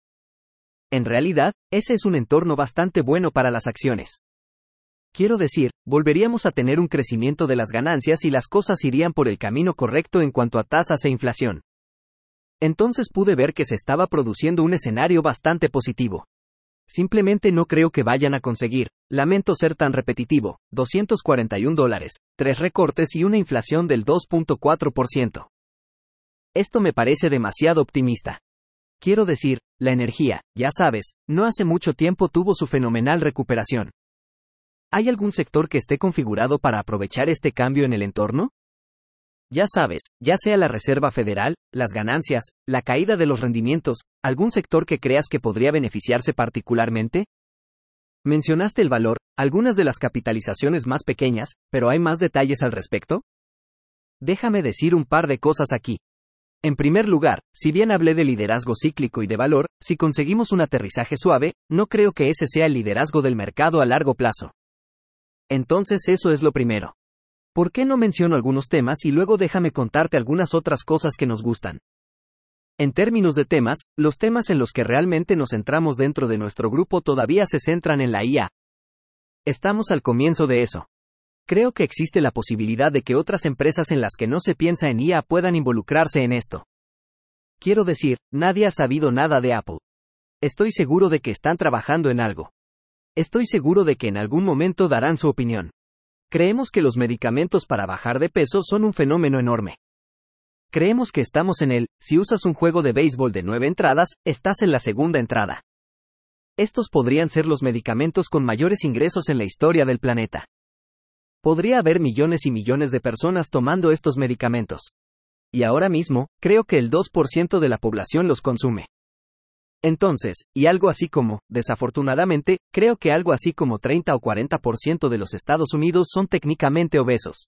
A: En realidad, ese es un entorno bastante bueno para las acciones. Quiero decir, volveríamos a tener un crecimiento de las ganancias y las cosas irían por el camino correcto en cuanto a tasas e inflación. Entonces pude ver que se estaba produciendo un escenario bastante positivo. Simplemente no creo que vayan a conseguir, lamento ser tan repetitivo, doscientos cuarenta y un dólares, tres recortes y una inflación del dos punto cuatro por ciento. Esto me parece demasiado optimista. Quiero decir, la energía, ya sabes, no hace mucho tiempo tuvo su fenomenal recuperación. ¿Hay algún sector que esté configurado para aprovechar este cambio en el entorno? Ya sabes, ya sea la Reserva Federal, las ganancias, la caída de los rendimientos, ¿algún sector que creas que podría beneficiarse particularmente? Mencionaste el valor, algunas de las capitalizaciones más pequeñas, pero ¿hay más detalles al respecto? Déjame decir un par de cosas aquí. En primer lugar, si bien hablé de liderazgo cíclico y de valor, si conseguimos un aterrizaje suave, no creo que ese sea el liderazgo del mercado a largo plazo. Entonces eso es lo primero. ¿Por qué no menciono algunos temas y luego déjame contarte algunas otras cosas que nos gustan? En términos de temas, los temas en los que realmente nos centramos dentro de nuestro grupo todavía se centran en la I A. Estamos al comienzo de eso. Creo que existe la posibilidad de que otras empresas en las que no se piensa en I A puedan involucrarse en esto. Quiero decir, nadie ha sabido nada de Apple. Estoy seguro de que están trabajando en algo. Estoy seguro de que en algún momento darán su opinión. Creemos que los medicamentos para bajar de peso son un fenómeno enorme. Creemos que estamos en el, si usas un juego de béisbol de nueve entradas, estás en la segunda entrada. Estos podrían ser los medicamentos con mayores ingresos en la historia del planeta. Podría haber millones y millones de personas tomando estos medicamentos. Y ahora mismo, creo que el dos por ciento de la población los consume. Entonces, y algo así como, desafortunadamente, creo que algo así como treinta o cuarenta por ciento de los Estados Unidos son técnicamente obesos.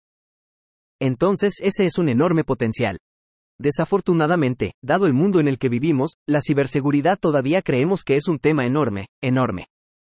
A: Entonces ese es un enorme potencial. Desafortunadamente, dado el mundo en el que vivimos, la ciberseguridad todavía creemos que es un tema enorme, enorme.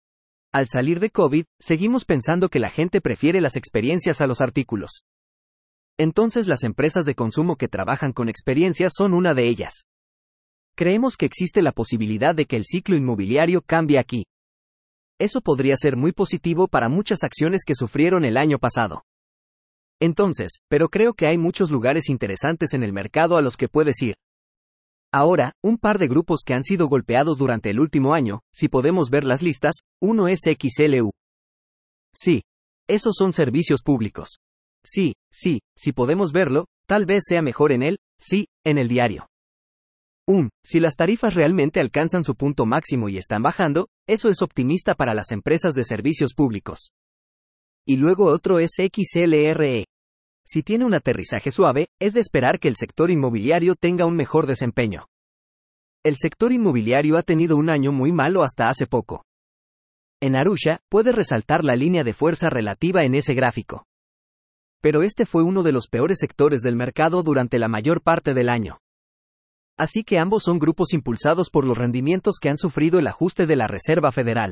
A: Al salir de COVID, seguimos pensando que la gente prefiere las experiencias a los artículos. Entonces las empresas de consumo que trabajan con experiencias son una de ellas. Creemos que existe la posibilidad de que el ciclo inmobiliario cambie aquí. Eso podría ser muy positivo para muchas acciones que sufrieron el año pasado. Entonces, pero creo que hay muchos lugares interesantes en el mercado a los que puedes ir. Ahora, un par de grupos que han sido golpeados durante el último año, si podemos ver las listas, uno es X L U. Sí. Esos son servicios públicos. Sí, sí, si podemos verlo, tal vez sea mejor en él, sí, en el diario. uno. Si las tarifas realmente alcanzan su punto máximo y están bajando, eso es optimista para las empresas de servicios públicos. y luego otro es X L R E. Si tiene un aterrizaje suave, es de esperar que el sector inmobiliario tenga un mejor desempeño. El sector inmobiliario ha tenido un año muy malo hasta hace poco. En Arusha, puede resaltar la línea de fuerza relativa en ese gráfico. Pero este fue uno de los peores sectores del mercado durante la mayor parte del año. Así que ambos son grupos impulsados por los rendimientos que han sufrido el ajuste de la Reserva Federal.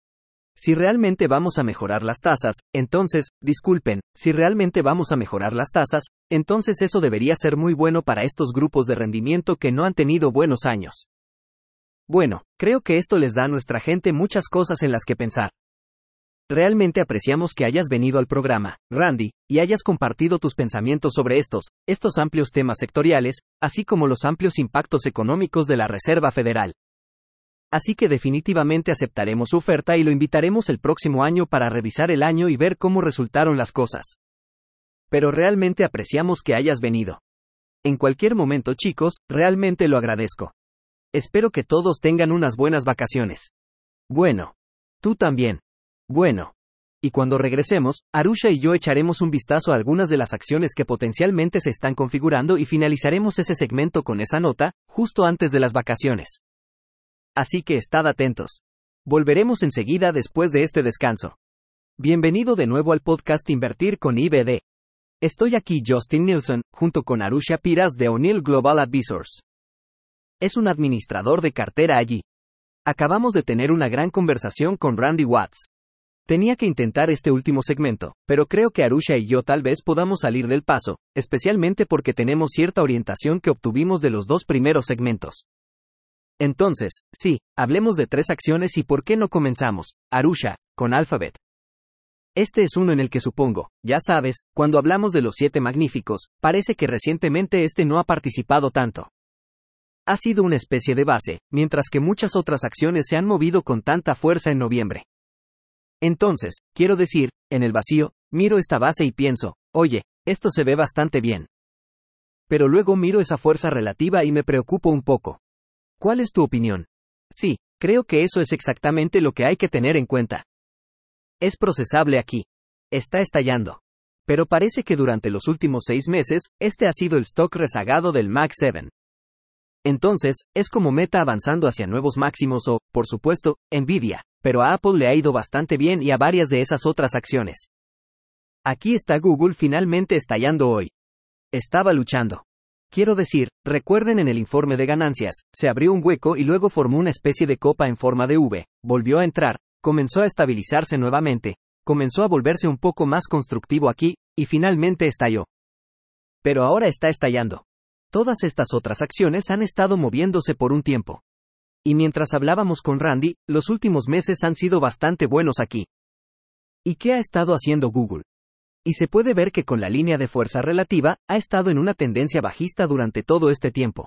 A: Si realmente vamos a mejorar las tasas, entonces, disculpen, si realmente vamos a mejorar las tasas, entonces eso debería ser muy bueno para estos grupos de rendimiento que no han tenido buenos años. Bueno, creo que esto les da a nuestra gente muchas cosas en las que pensar. Realmente apreciamos que hayas venido al programa, Randy, y hayas compartido tus pensamientos sobre estos, estos amplios temas sectoriales, así como los amplios impactos económicos de la Reserva Federal. Así que definitivamente aceptaremos su oferta y lo invitaremos el próximo año para revisar el año y ver cómo resultaron las cosas. Pero realmente apreciamos que hayas venido. En cualquier momento, chicos, realmente lo agradezco. Espero que todos tengan unas buenas vacaciones. Bueno. Tú también. Bueno. Y cuando regresemos, Arusha y yo echaremos un vistazo a algunas de las acciones que potencialmente se están configurando y finalizaremos ese segmento con esa nota, justo antes de las vacaciones. Así que estad atentos. Volveremos enseguida después de este descanso. Bienvenido de nuevo al podcast Invertir con I B D. Estoy aquí Justin Nilsson, junto con Arusha Piras de O'Neill Global Advisors. Es un administrador de cartera allí. Acabamos de tener una gran conversación con Randy Watts. Tenía que intentar este último segmento, pero creo que Arusha y yo tal vez podamos salir del paso, especialmente porque tenemos cierta orientación que obtuvimos de los dos primeros segmentos. Entonces, sí, hablemos de tres acciones y por qué no comenzamos, Arusha, con Alphabet. Este es uno en el que supongo, ya sabes, cuando hablamos de los siete magníficos, parece que recientemente este no ha participado tanto. Ha sido una especie de base, mientras que muchas otras acciones se han movido con tanta fuerza en noviembre. Entonces, quiero decir, en el vacío, miro esta base y pienso, oye, esto se ve bastante bien. Pero luego miro esa fuerza relativa y me preocupo un poco. ¿Cuál es tu opinión? Sí, creo que eso es exactamente lo que hay que tener en cuenta. Es procesable aquí. Está estallando. Pero parece que durante los últimos seis meses, este ha sido el stock rezagado del Mag siete. Entonces, es como Meta avanzando hacia nuevos máximos o, por supuesto, Nvidia, pero a Apple le ha ido bastante bien y a varias de esas otras acciones. Aquí está Google finalmente estallando hoy. Estaba luchando. Quiero decir, recuerden en el informe de ganancias, se abrió un hueco y luego formó una especie de copa en forma de V, volvió a entrar, comenzó a estabilizarse nuevamente, comenzó a volverse un poco más constructivo aquí, y finalmente estalló. Pero ahora está estallando. Todas estas otras acciones han estado moviéndose por un tiempo. Y mientras hablábamos con Randy, los últimos meses han sido bastante buenos aquí. ¿Y qué ha estado haciendo Google? Y se puede ver que con la línea de fuerza relativa, ha estado en una tendencia bajista durante todo este tiempo.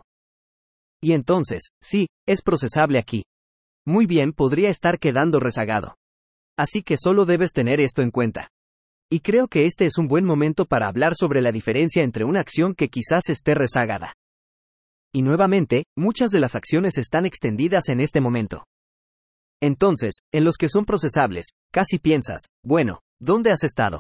A: Y entonces, sí, es procesable aquí. Muy bien, podría estar quedando rezagado. Así que solo debes tener esto en cuenta. Y creo que este es un buen momento para hablar sobre la diferencia entre una acción que quizás esté rezagada. Y nuevamente, muchas de las acciones están extendidas en este momento. Entonces, en los que son procesables, casi piensas, bueno, ¿dónde has estado?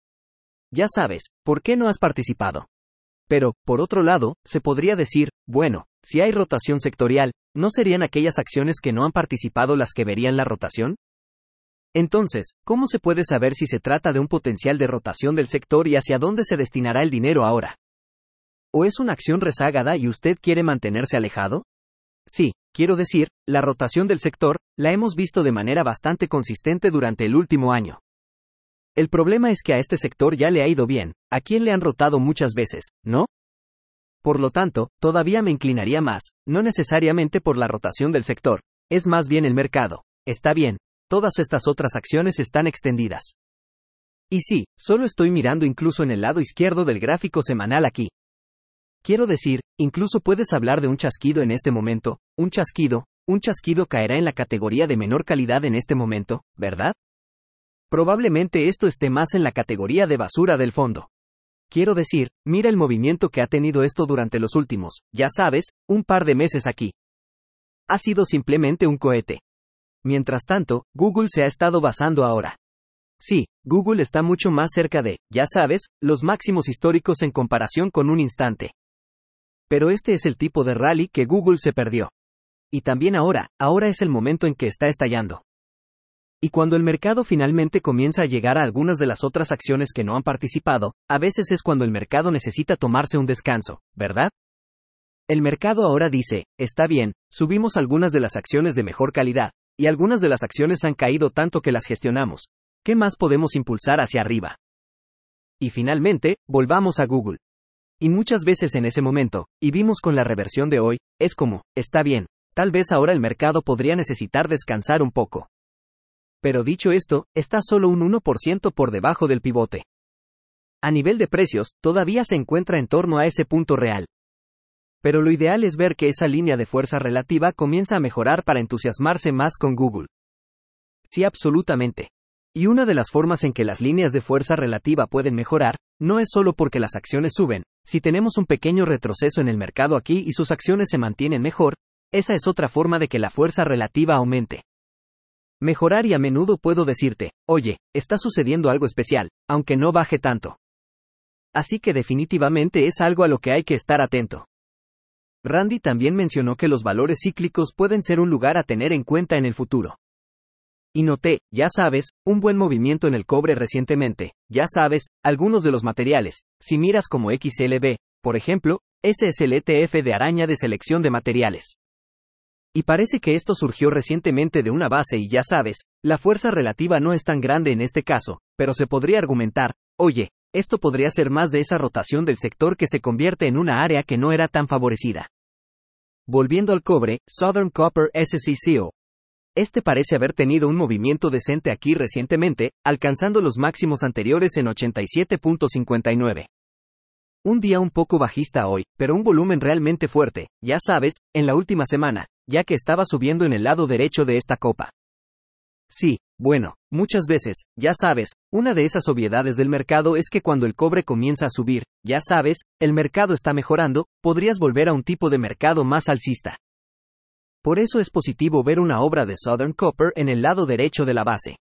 A: Ya sabes, ¿por qué no has participado? Pero, por otro lado, se podría decir, bueno, si hay rotación sectorial, ¿no serían aquellas acciones que no han participado las que verían la rotación? Entonces, ¿cómo se puede saber si se trata de un potencial de rotación del sector y hacia dónde se destinará el dinero ahora? ¿O es una acción rezagada y usted quiere mantenerse alejado? Sí, quiero decir, la rotación del sector, la hemos visto de manera bastante consistente durante el último año. El problema es que a este sector ya le ha ido bien, a quien le han rotado muchas veces, ¿no? Por lo tanto, todavía me inclinaría más, no necesariamente por la rotación del sector, es más bien el mercado. Está bien, todas estas otras acciones están extendidas. Y sí, solo estoy mirando incluso en el lado izquierdo del gráfico semanal aquí. Quiero decir, incluso puedes hablar de un chasquido en este momento, un chasquido, un chasquido caerá en la categoría de menor calidad en este momento, ¿verdad? Probablemente esto esté más en la categoría de basura del fondo. Quiero decir, mira el movimiento que ha tenido esto durante los últimos, ya sabes, un par de meses aquí. Ha sido simplemente un cohete. Mientras tanto, Google se ha estado basando ahora. Sí, Google está mucho más cerca de, ya sabes, los máximos históricos en comparación con un instante. Pero este es el tipo de rally que Google se perdió. Y también ahora, ahora es el momento en que está estallando. Y cuando el mercado finalmente comienza a llegar a algunas de las otras acciones que no han participado, a veces es cuando el mercado necesita tomarse un descanso, ¿verdad? El mercado ahora dice, está bien, subimos algunas de las acciones de mejor calidad, y algunas de las acciones han caído tanto que las gestionamos. ¿Qué más podemos impulsar hacia arriba? Y finalmente, volvamos a Google. Y muchas veces en ese momento, y vimos con la reversión de hoy, es como, está bien, tal vez ahora el mercado podría necesitar descansar un poco. Pero dicho esto, está solo un uno por ciento por debajo del pivote. A nivel de precios, todavía se encuentra en torno a ese punto real. Pero lo ideal es ver que esa línea de fuerza relativa comienza a mejorar para entusiasmarse más con Google. Sí, absolutamente. Y una de las formas en que las líneas de fuerza relativa pueden mejorar, no es solo porque las acciones suben, si tenemos un pequeño retroceso en el mercado aquí y sus acciones se mantienen mejor, esa es otra forma de que la fuerza relativa aumente. Mejorar y a menudo puedo decirte, oye, está sucediendo algo especial, aunque no baje tanto. Así que definitivamente es algo a lo que hay que estar atento. Randy también mencionó que los valores cíclicos pueden ser un lugar a tener en cuenta en el futuro. Y noté, ya sabes, un buen movimiento en el cobre recientemente, ya sabes, algunos de los materiales, si miras como X L B, por ejemplo, ese es el E T F de araña de selección de materiales. Y parece que esto surgió recientemente de una base y ya sabes, la fuerza relativa no es tan grande en este caso, pero se podría argumentar, oye, esto podría ser más de esa rotación del sector que se convierte en una área que no era tan favorecida. Volviendo al cobre, Southern Copper S C C O. Este parece haber tenido un movimiento decente aquí recientemente, alcanzando los máximos anteriores en ochenta y siete punto cincuenta y nueve. Un día un poco bajista hoy, pero un volumen realmente fuerte, ya sabes, en la última semana, ya que estaba subiendo en el lado derecho de esta copa. Sí, bueno, muchas veces, ya sabes, una de esas obviedades del mercado es que cuando el cobre comienza a subir, ya sabes, el mercado está mejorando, podrías volver a un tipo de mercado más alcista. Por eso es positivo ver una obra de Southern Copper en el lado derecho de la base.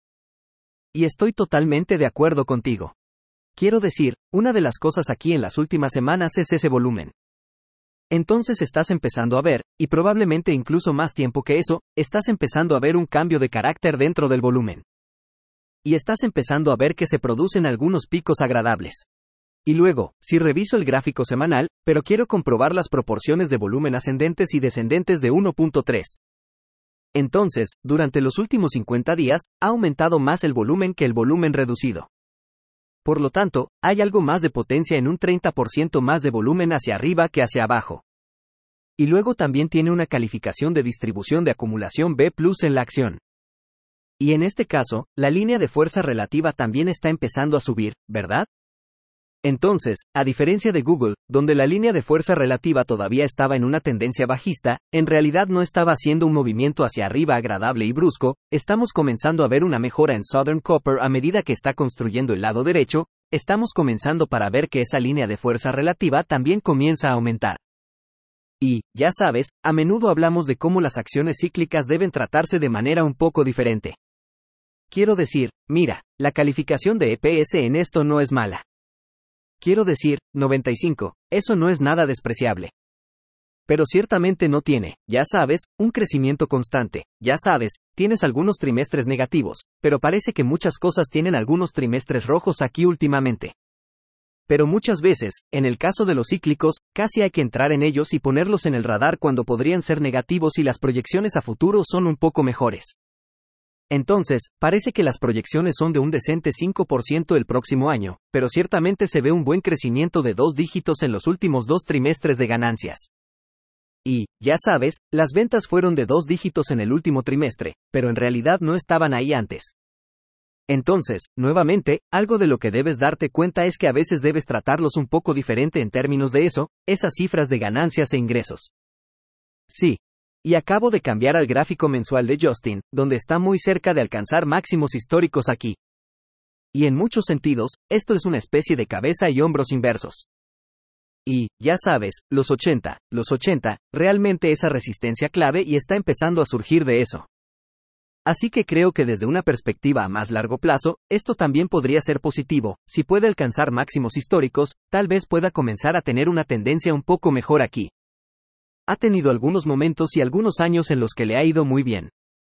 A: Y estoy totalmente de acuerdo contigo. Quiero decir, una de las cosas aquí en las últimas semanas es ese volumen. Entonces estás empezando a ver, y probablemente incluso más tiempo que eso, estás empezando a ver un cambio de carácter dentro del volumen. Y estás empezando a ver que se producen algunos picos agradables. Y luego, si reviso el gráfico semanal, pero quiero comprobar las proporciones de volumen ascendentes y descendentes de uno punto tres. Entonces, durante los últimos cincuenta días, ha aumentado más el volumen que el volumen reducido. Por lo tanto, hay algo más de potencia en un treinta por ciento más de volumen hacia arriba que hacia abajo. Y luego también tiene una calificación de distribución de acumulación B plus en la acción. Y en este caso, la línea de fuerza relativa también está empezando a subir, ¿verdad? Entonces, a diferencia de Google, donde la línea de fuerza relativa todavía estaba en una tendencia bajista, en realidad no estaba haciendo un movimiento hacia arriba agradable y brusco, estamos comenzando a ver una mejora en Southern Copper a medida que está construyendo el lado derecho, estamos comenzando para ver que esa línea de fuerza relativa también comienza a aumentar. Y, ya sabes, a menudo hablamos de cómo las acciones cíclicas deben tratarse de manera un poco diferente. Quiero decir, mira, la calificación de E P S en esto no es mala. Quiero decir, noventa y cinco, eso no es nada despreciable. Pero ciertamente no tiene, ya sabes, un crecimiento constante, ya sabes, tienes algunos trimestres negativos, pero parece que muchas cosas tienen algunos trimestres rojos aquí últimamente. Pero muchas veces, en el caso de los cíclicos, casi hay que entrar en ellos y ponerlos en el radar cuando podrían ser negativos y las proyecciones a futuro son un poco mejores. Entonces, parece que las proyecciones son de un decente cinco por ciento el próximo año, pero ciertamente se ve un buen crecimiento de dos dígitos en los últimos dos trimestres de ganancias. Y, ya sabes, las ventas fueron de dos dígitos en el último trimestre, pero en realidad no estaban ahí antes. Entonces, nuevamente, algo de lo que debes darte cuenta es que a veces debes tratarlos un poco diferente en términos de eso, esas cifras de ganancias e ingresos. Sí. Y acabo de cambiar al gráfico mensual de Justin, donde está muy cerca de alcanzar máximos históricos aquí. Y en muchos sentidos, esto es una especie de cabeza y hombros inversos. Y, ya sabes, los ochenta, los ochenta, realmente esa resistencia clave y está empezando a surgir de eso. Así que creo que desde una perspectiva a más largo plazo, esto también podría ser positivo. Si puede alcanzar máximos históricos, tal vez pueda comenzar a tener una tendencia un poco mejor aquí. Ha tenido algunos momentos y algunos años en los que le ha ido muy bien.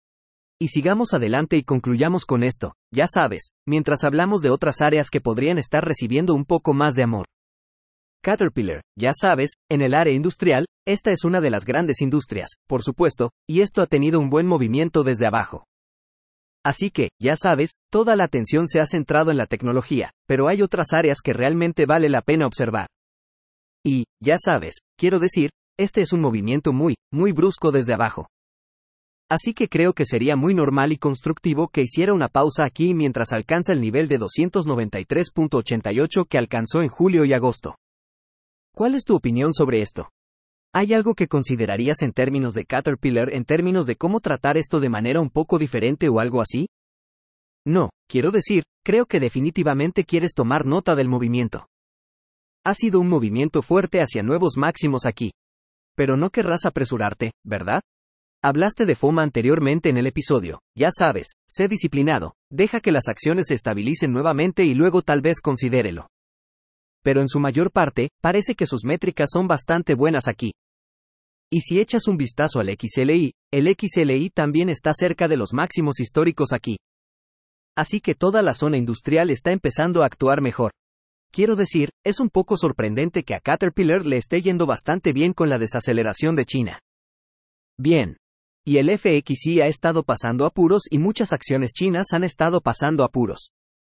A: Y sigamos adelante y concluyamos con esto, ya sabes, mientras hablamos de otras áreas que podrían estar recibiendo un poco más de amor. Caterpillar, ya sabes, en el área industrial, esta es una de las grandes industrias, por supuesto, y esto ha tenido un buen movimiento desde abajo. Así que, ya sabes, toda la atención se ha centrado en la tecnología, pero hay otras áreas que realmente vale la pena observar. Y, ya sabes, quiero decir, este es un movimiento muy, muy brusco desde abajo. Así que creo que sería muy normal y constructivo que hiciera una pausa aquí mientras alcanza el nivel de doscientos noventa y tres punto ochenta y ocho que alcanzó en julio y agosto. ¿Cuál es tu opinión sobre esto? ¿Hay algo que considerarías en términos de Caterpillar en términos de cómo tratar esto de manera un poco diferente o algo así? No, quiero decir, creo que definitivamente quieres tomar nota del movimiento. Ha sido un movimiento fuerte hacia nuevos máximos aquí. Pero no querrás apresurarte, ¿verdad? Hablaste de FOMA anteriormente en el episodio, ya sabes, sé disciplinado, deja que las acciones se estabilicen nuevamente y luego tal vez considérelo. Pero en su mayor parte, parece que sus métricas son bastante buenas aquí. Y si echas un vistazo al X L I, el X L I también está cerca de los máximos históricos aquí. Así que toda la zona industrial está empezando a actuar mejor. Quiero decir, es un poco sorprendente que a Caterpillar le esté yendo bastante bien con la desaceleración de China. Bien. Y el F X I ha estado pasando apuros y muchas acciones chinas han estado pasando apuros.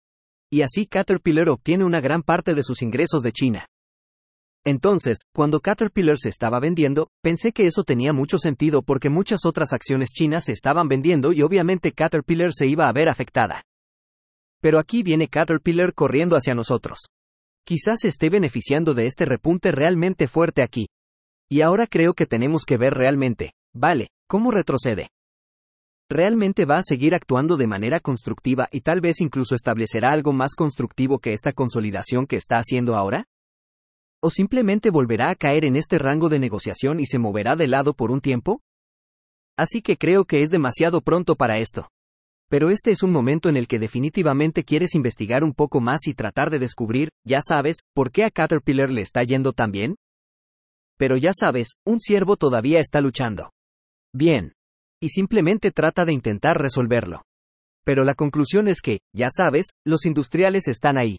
A: Y así Caterpillar obtiene una gran parte de sus ingresos de China. Entonces, cuando Caterpillar se estaba vendiendo, pensé que eso tenía mucho sentido porque muchas otras acciones chinas se estaban vendiendo y obviamente Caterpillar se iba a ver afectada. Pero aquí viene Caterpillar corriendo hacia nosotros. Quizás se esté beneficiando de este repunte realmente fuerte aquí. Y ahora creo que tenemos que ver realmente, vale, cómo retrocede. ¿Realmente va a seguir actuando de manera constructiva y tal vez incluso establecerá algo más constructivo que esta consolidación que está haciendo ahora? ¿O simplemente volverá a caer en este rango de negociación y se moverá de lado por un tiempo? Así que creo que es demasiado pronto para esto. Pero este es un momento en el que definitivamente quieres investigar un poco más y tratar de descubrir, ya sabes, por qué a Caterpillar le está yendo tan bien. Pero ya sabes, un ciervo todavía está luchando. Bien. Y simplemente trata de intentar resolverlo. Pero la conclusión es que, ya sabes, los industriales están ahí.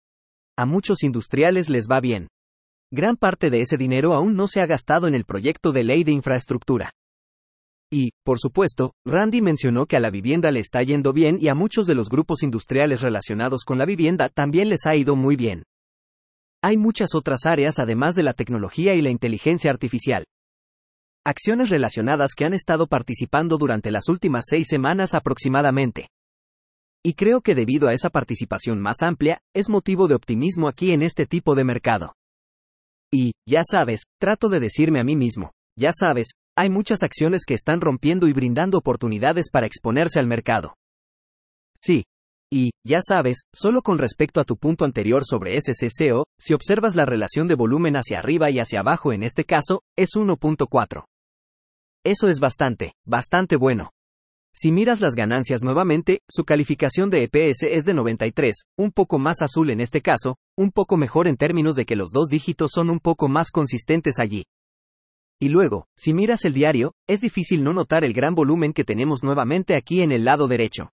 A: A muchos industriales les va bien. Gran parte de ese dinero aún no se ha gastado en el proyecto de ley de infraestructura. Y, por supuesto, Randy mencionó que a la vivienda le está yendo bien y a muchos de los grupos industriales relacionados con la vivienda también les ha ido muy bien. Hay muchas otras áreas además de la tecnología y la inteligencia artificial. Acciones relacionadas que han estado participando durante las últimas seis semanas aproximadamente. Y creo que debido a esa participación más amplia, es motivo de optimismo aquí en este tipo de mercado. Y, ya sabes, trato de decirme a mí mismo, ya sabes, hay muchas acciones que están rompiendo y brindando oportunidades para exponerse al mercado. Sí. Y, ya sabes, solo con respecto a tu punto anterior sobre S C C O, si observas la relación de volumen hacia arriba y hacia abajo en este caso, es uno punto cuatro. Eso es bastante, bastante bueno. Si miras las ganancias nuevamente, su calificación de E P S es de noventa y tres, un poco más azul en este caso, un poco mejor en términos de que los dos dígitos son un poco más consistentes allí. Y luego, si miras el diario, es difícil no notar el gran volumen que tenemos nuevamente aquí en el lado derecho.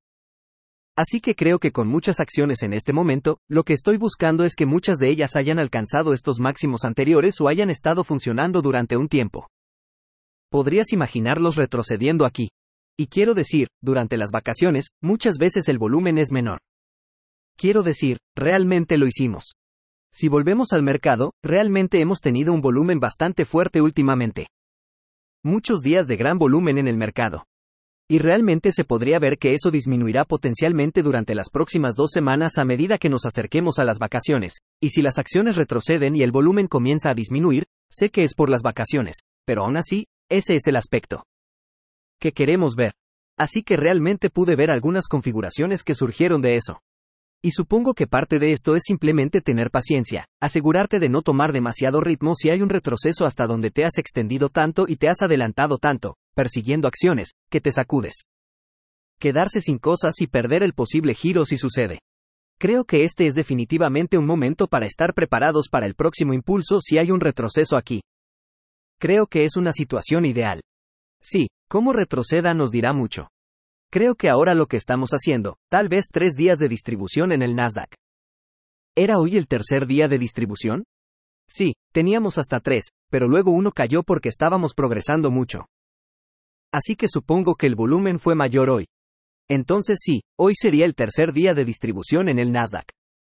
A: Así que creo que con muchas acciones en este momento, lo que estoy buscando es que muchas de ellas hayan alcanzado estos máximos anteriores o hayan estado funcionando durante un tiempo. Podrías imaginarlos retrocediendo aquí. Y quiero decir, durante las vacaciones, muchas veces el volumen es menor. Quiero decir, realmente lo hicimos. Si volvemos al mercado, realmente hemos tenido un volumen bastante fuerte últimamente. Muchos días de gran volumen en el mercado. Y realmente se podría ver que eso disminuirá potencialmente durante las próximas dos semanas a medida que nos acerquemos a las vacaciones. Y si las acciones retroceden y el volumen comienza a disminuir, sé que es por las vacaciones, pero aún así, ese es el aspecto que queremos ver. Así que realmente pude ver algunas configuraciones que surgieron de eso. Y supongo que parte de esto es simplemente tener paciencia, asegurarte de no tomar demasiado ritmo si hay un retroceso hasta donde te has extendido tanto y te has adelantado tanto, persiguiendo acciones, que te sacudes. quedarse sin cosas y perder el posible giro si sucede. Creo que este es definitivamente un momento para estar preparados para el próximo impulso si hay un retroceso aquí. Creo que es una situación ideal. Sí, cómo retroceda nos dirá mucho. Creo que ahora lo que estamos haciendo, tal vez tres días de distribución en el Nasdaq. ¿Era hoy el tercer día de distribución? Sí, teníamos hasta tres, pero luego uno cayó porque estábamos progresando mucho. Así que supongo que el volumen fue mayor hoy. Entonces sí, hoy sería el tercer día de distribución en el Nasdaq.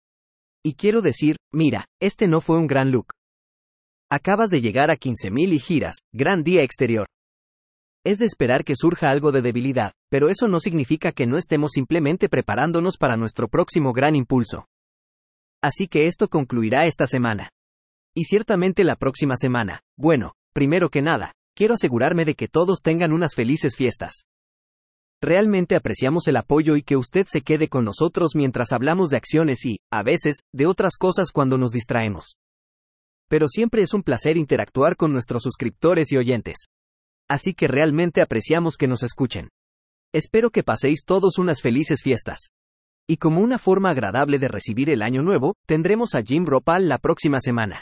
A: Y quiero decir, mira, este no fue un gran look. Acabas de llegar a quince mil y giras, gran día exterior. Es de esperar que surja algo de debilidad, pero eso no significa que no estemos simplemente preparándonos para nuestro próximo gran impulso. Así que esto concluirá esta semana. Y ciertamente la próxima semana. Bueno, primero que nada, quiero asegurarme de que todos tengan unas felices fiestas. Realmente apreciamos el apoyo y que usted se quede con nosotros mientras hablamos de acciones y, a veces, de otras cosas cuando nos distraemos. Pero siempre es un placer interactuar con nuestros suscriptores y oyentes. Así que realmente apreciamos que nos escuchen. Espero que paséis todos unas felices fiestas. Y como una forma agradable de recibir el año nuevo, tendremos a Jim Ropal la próxima semana.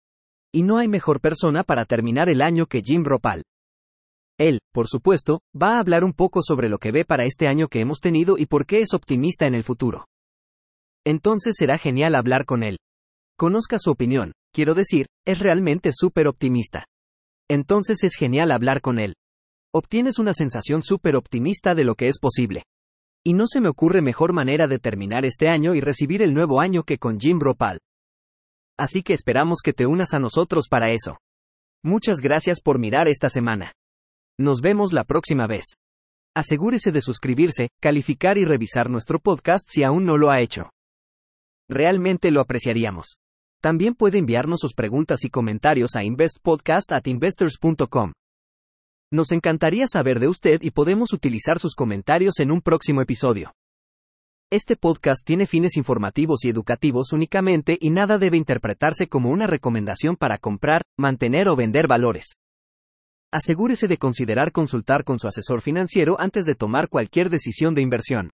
A: Y no hay mejor persona para terminar el año que Jim Ropal. Él, por supuesto, va a hablar un poco sobre lo que ve para este año que hemos tenido y por qué es optimista en el futuro. Entonces será genial hablar con él. Conozca su opinión, quiero decir, es realmente súper optimista. Entonces es genial hablar con él. Obtienes una sensación súper optimista de lo que es posible. Y no se me ocurre mejor manera de terminar este año y recibir el nuevo año que con Jim Ropal. Así que esperamos que te unas a nosotros para eso. Muchas gracias por mirar esta semana. Nos vemos la próxima vez. Asegúrese de suscribirse, calificar y revisar nuestro podcast si aún no lo ha hecho. Realmente lo apreciaríamos. También puede enviarnos sus preguntas y comentarios a investpodcast at investors punto com. Nos encantaría saber de usted y podemos utilizar sus comentarios en un próximo episodio. Este podcast tiene fines informativos y educativos únicamente y nada debe interpretarse como una recomendación para comprar, mantener o vender valores. Asegúrese de considerar consultar con su asesor financiero antes de tomar cualquier decisión de inversión.